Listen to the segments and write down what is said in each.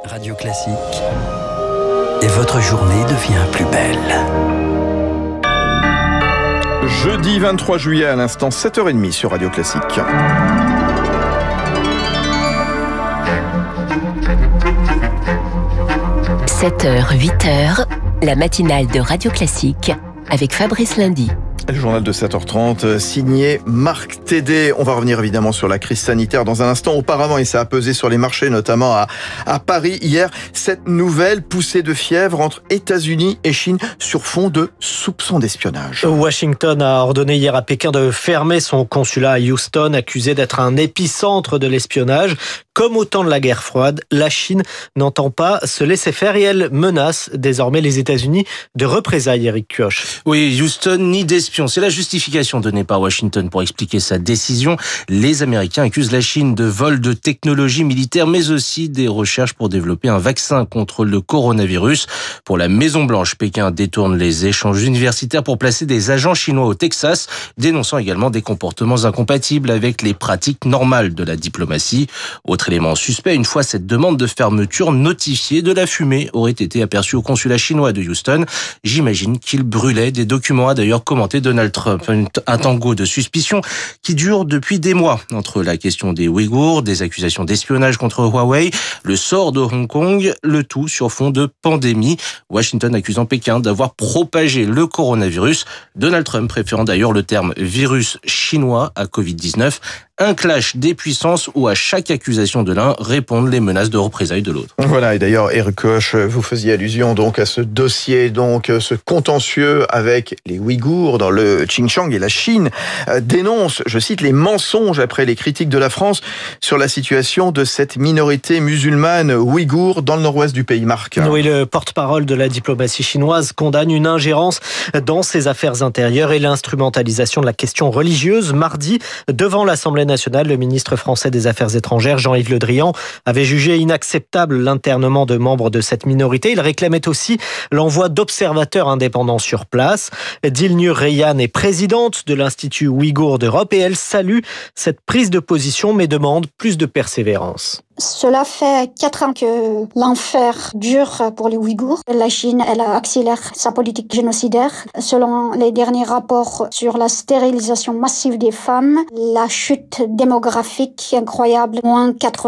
Radio Classique. Et votre journée devient plus belle. Jeudi 23 juillet à l'instant 7h30 sur Radio Classique. 7h, 8h, la matinale de Radio Classique avec Fabrice Lundy. Le journal de 7h30, signé Marc Tédé. On va revenir évidemment sur la crise sanitaire dans un instant. Auparavant, et ça a pesé sur les marchés, notamment à Paris hier, cette nouvelle poussée de fièvre entre États-Unis et Chine sur fond de soupçons d'espionnage. Washington a ordonné hier à Pékin de fermer son consulat à Houston, accusé d'être un épicentre de l'espionnage. Comme au temps de la guerre froide, la Chine n'entend pas se laisser faire et elle menace désormais les États-Unis de représailles, Éric Kioch. Oui, Houston ni d'espions. C'est la justification donnée par Washington pour expliquer sa décision. Les Américains accusent la Chine de vol de technologie militaire, mais aussi des recherches pour développer un vaccin contre le coronavirus. Pour la Maison-Blanche, Pékin détourne les échanges universitaires pour placer des agents chinois au Texas, dénonçant également des comportements incompatibles avec les pratiques normales de la diplomatie. Autre élément suspect, une fois cette demande de fermeture notifiée, de la fumée aurait été aperçue au consulat chinois de Houston. J'imagine qu'il brûlait des documents, a d'ailleurs commenté Donald Trump. Un tango de suspicion qui dure depuis des mois entre la question des Ouïghours, des accusations d'espionnage contre Huawei, le sort de Hong Kong, le tout sur fond de pandémie. Washington accusant Pékin d'avoir propagé le coronavirus. Donald Trump préférant d'ailleurs le terme virus chinois à Covid-19. Un clash des puissances où à chaque accusation de l'un répondent les menaces de représailles de l'autre. Voilà, et d'ailleurs, Éric Kioch, vous faisiez allusion donc à ce dossier, donc ce contentieux avec les Ouïghours dans le Xinjiang, et la Chine dénonce, je cite, les mensonges après les critiques de la France sur la situation de cette minorité musulmane ouïghour dans le nord-ouest du pays, Marc. Oui, le porte-parole de la diplomatie chinoise condamne une ingérence dans ses affaires intérieures et l'instrumentalisation de la question religieuse. Mardi, devant l'Assemblée nationale, le ministre français des Affaires étrangères, Jean-Yves Le Drian, avait jugé inacceptable l'internement de membres de cette minorité. Il réclamait aussi l'envoi d'observateurs indépendants sur place. Dilnur Reyhan est présidente de l'Institut Ouïghour d'Europe et elle salue cette prise de position mais demande plus de persévérance. Cela fait 4 ans que l'enfer dure pour les Ouïghours. La Chine, elle accélère sa politique génocidaire. Selon les derniers rapports sur la stérilisation massive des femmes, la chute démographique incroyable, moins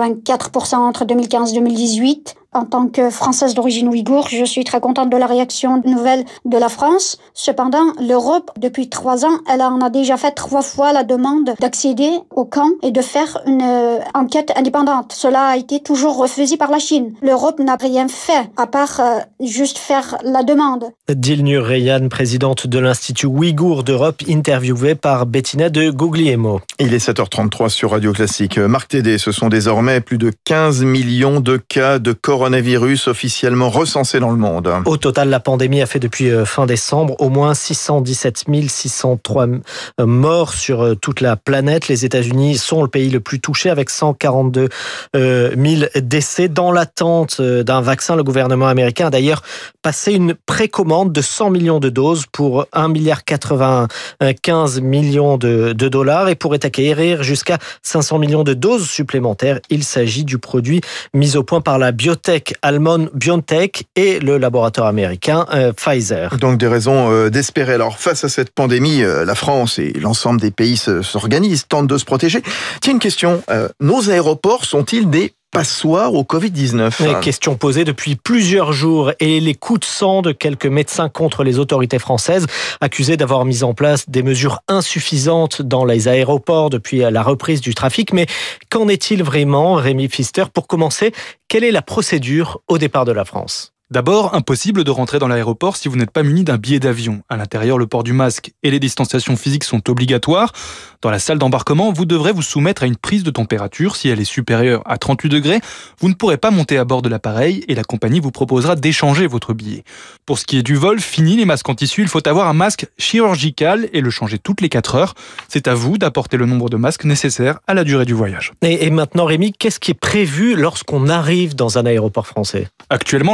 84% entre 2015 et 2018. En tant que Française d'origine ouïghour, je suis très contente de la réaction nouvelle de la France. Cependant, l'Europe, depuis 3 ans, elle en a déjà fait 3 fois la demande d'accéder au camp et de faire une enquête indépendante. Cela a été toujours refusé par la Chine. L'Europe n'a rien fait, à part juste faire la demande. Dilnur Reyhan, présidente de l'Institut Ouïghour d'Europe, interviewée par Bettina de Guglielmo. Il est 7h33 sur Radio Classique. Marc Tédé, ce sont désormais plus de 15 millions de cas de coronavirus officiellement recensés dans le monde. Au total, la pandémie a fait depuis fin décembre au moins 617 603 morts sur toute la planète. Les États-Unis sont le pays le plus touché avec 142 000 décès. Dans l'attente d'un vaccin, le gouvernement américain a d'ailleurs passé une précommande de 100 millions de doses pour 1,95 milliard de dollars et pourrait acquérir jusqu'à 500 millions de doses supplémentaires. Il s'agit du produit mis au point par la biotech allemande BioNTech et le laboratoire américain Pfizer. Donc des raisons d'espérer. Alors face à cette pandémie, la France et l'ensemble des pays s'organisent, tentent de se protéger. Tiens, une question, nos aéroports sont-ils des passoire au Covid-19. Question posée depuis plusieurs jours et les coups de sang de quelques médecins contre les autorités françaises accusés d'avoir mis en place des mesures insuffisantes dans les aéroports depuis la reprise du trafic. Mais qu'en est-il vraiment, Rémi Pfister? Pour commencer, quelle est la procédure au départ de la France ? D'abord, impossible de rentrer dans l'aéroport si vous n'êtes pas muni d'un billet d'avion. À l'intérieur, le port du masque et les distanciations physiques sont obligatoires. Dans la salle d'embarquement, vous devrez vous soumettre à une prise de température. Si elle est supérieure à 38 degrés, vous ne pourrez pas monter à bord de l'appareil et la compagnie vous proposera d'échanger votre billet. Pour ce qui est du vol, fini les masques en tissu, il faut avoir un masque chirurgical et le changer toutes les 4 heures. C'est à vous d'apporter le nombre de masques nécessaires à la durée du voyage. Et maintenant, Rémi, qu'est-ce qui est prévu lorsqu'on arrive dans un aéroport français ? Actuellement, lorsque vous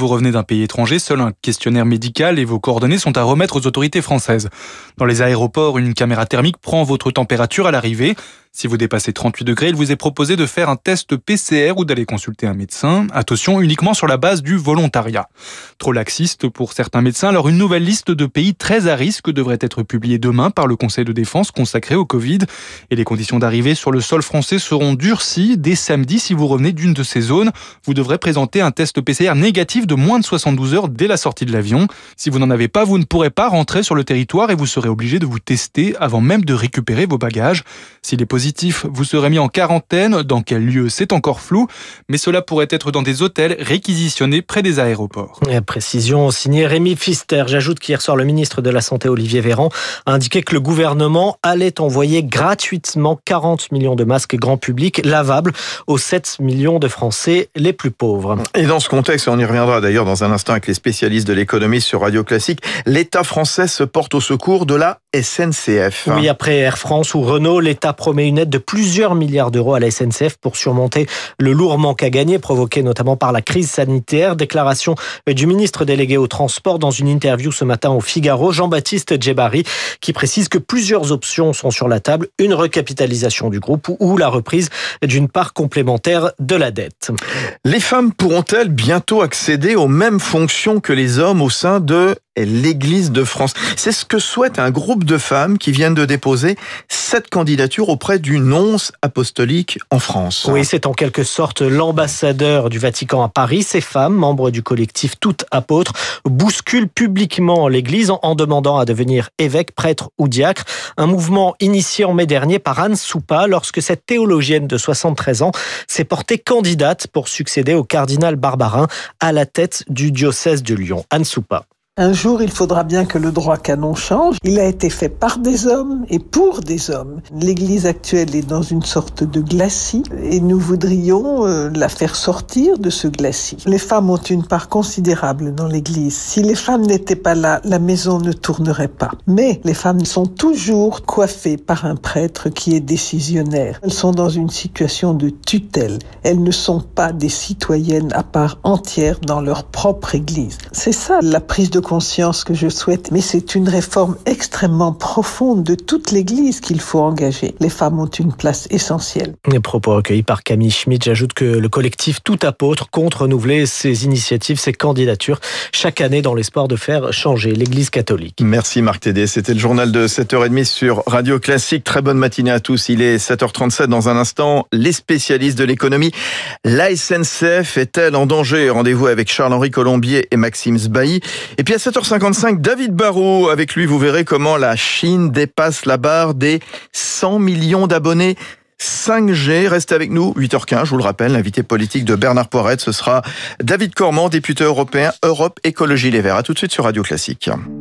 revenez d'un pays étranger, seul un questionnaire médical et vos coordonnées sont à remettre aux autorités françaises. Dans les aéroports, une caméra thermique prend votre température à l'arrivée. Si vous dépassez 38 degrés, il vous est proposé de faire un test PCR ou d'aller consulter un médecin. Attention, uniquement sur la base du volontariat. Trop laxiste pour certains médecins, alors une nouvelle liste de pays très à risque devrait être publiée demain par le Conseil de défense consacré au Covid. Et les conditions d'arrivée sur le sol français seront durcies. Dès samedi, si vous revenez d'une de ces zones, vous devrez présenter un test PCR négatif de moins de 72 heures dès la sortie de l'avion. Si vous n'en avez pas, vous ne pourrez pas rentrer sur le territoire et vous serez obligé de vous tester avant même de récupérer vos bagages. S'il est positif, vous serez mis en quarantaine. Dans quel lieu, c'est encore flou, mais cela pourrait être dans des hôtels réquisitionnés près des aéroports. Et précision signée Rémi Pfister. J'ajoute qu'hier soir, le ministre de la Santé, Olivier Véran, a indiqué que le gouvernement allait envoyer gratuitement 40 millions de masques grand public lavables aux 7 millions de Français les plus pauvres. Et dans ce contexte, on y reviendra d'ailleurs dans un instant avec les spécialistes de l'économie sur Radio Classique, l'État français se porte au secours de la SNCF. Oui, après Air France ou Renault, l'État promet une aide de plusieurs milliards d'euros à la SNCF pour surmonter le lourd manque à gagner provoqué notamment par la crise sanitaire. Déclaration du ministre délégué au transport dans une interview ce matin au Figaro, Jean-Baptiste Djebari, qui précise que plusieurs options sont sur la table, une recapitalisation du groupe ou la reprise d'une part complémentaire de la dette. Les femmes pourront-elles bientôt accéder aux mêmes fonctions que les hommes au sein de l'Église de France? C'est ce que souhaite un groupe de femmes qui viennent de déposer 7 candidatures auprès du nonce apostolique en France. Oui, c'est en quelque sorte l'ambassadeur du Vatican à Paris. Ces femmes, membres du collectif Toutes Apôtres, bousculent publiquement l'Église en demandant à devenir évêque, prêtre ou diacre. Un mouvement initié en mai dernier par Anne Soupa lorsque cette théologienne de 73 ans s'est portée candidate pour succéder au cardinal Barbarin à la tête du diocèse de Lyon. Anne Soupa. Un jour, il faudra bien que le droit canon change. Il a été fait par des hommes et pour des hommes. L'Église actuelle est dans une sorte de glacis et nous voudrions la faire sortir de ce glacis. Les femmes ont une part considérable dans l'Église. Si les femmes n'étaient pas là, la maison ne tournerait pas. Mais les femmes sont toujours coiffées par un prêtre qui est décisionnaire. Elles sont dans une situation de tutelle. Elles ne sont pas des citoyennes à part entière dans leur propre Église. C'est ça la prise de conscience que je souhaite, mais c'est une réforme extrêmement profonde de toute l'Église qu'il faut engager. Les femmes ont une place essentielle. Les propos recueillis par Camille Schmitt. J'ajoute que le collectif Tout Apôtre compte renouveler ses initiatives, ses candidatures chaque année dans l'espoir de faire changer l'Église catholique. Merci Marc Tédé. C'était le journal de 7h30 sur Radio Classique. Très bonne matinée à tous. Il est 7h37 dans un instant. Les spécialistes de l'économie. La SNCF est-elle en danger? Rendez-vous avec Charles-Henri Colombier et Maxime Sbailly. Et puis à 7h55, David Barrault. Avec lui, vous verrez comment la Chine dépasse la barre des 100 millions d'abonnés 5G. Restez avec nous, 8h15, je vous le rappelle, l'invité politique de Bernard Poirette, ce sera David Cormand, député européen Europe Écologie Les Verts. À tout de suite sur Radio Classique.